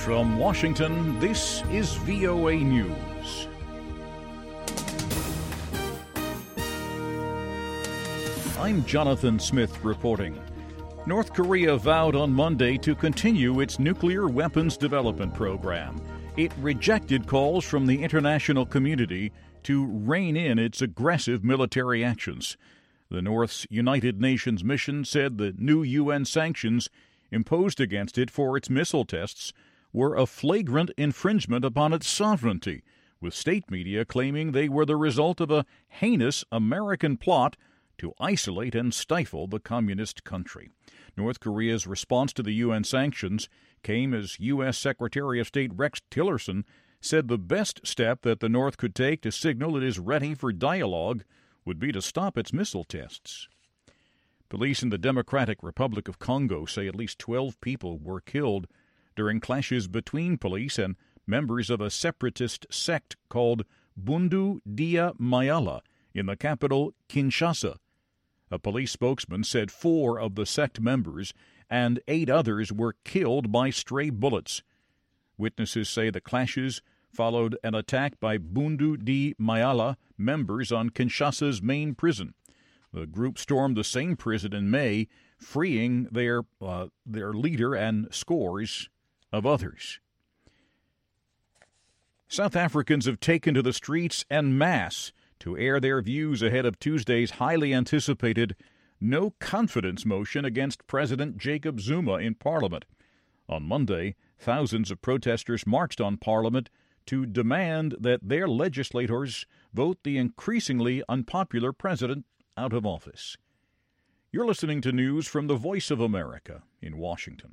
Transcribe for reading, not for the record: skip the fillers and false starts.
From Washington, this is VOA News. I'm Jonathan Smith reporting. North Korea vowed on Monday to continue its nuclear weapons development program. It rejected calls from the international community to rein in its aggressive military actions. The North's United Nations mission said the new UN sanctions imposed against it for its missile tests were a flagrant infringement upon its sovereignty, with state media claiming they were the result of a heinous American plot to isolate and stifle the communist country. North Korea's response to the UN sanctions came as U.S. Secretary of State Rex Tillerson said the best step that the North could take to signal it is ready for dialogue would be to stop its missile tests. Police in the Democratic Republic of Congo say at least 12 people were killed during clashes between police and members of a separatist sect called Bundu Dia Mayala in the capital, Kinshasa. A police spokesman said 4 of the sect members and 8 others were killed by stray bullets. Witnesses say the clashes followed an attack by Bundu Di Mayala members on Kinshasa's main prison. The group stormed the same prison in May, freeing their leader and scores of others. South Africans have taken to the streets en masse to air their views ahead of Tuesday's highly anticipated no-confidence motion against President Jacob Zuma in Parliament. On Monday, thousands of protesters marched on Parliament to demand that their legislators vote the increasingly unpopular president out of office. You're listening to news from the Voice of America in Washington.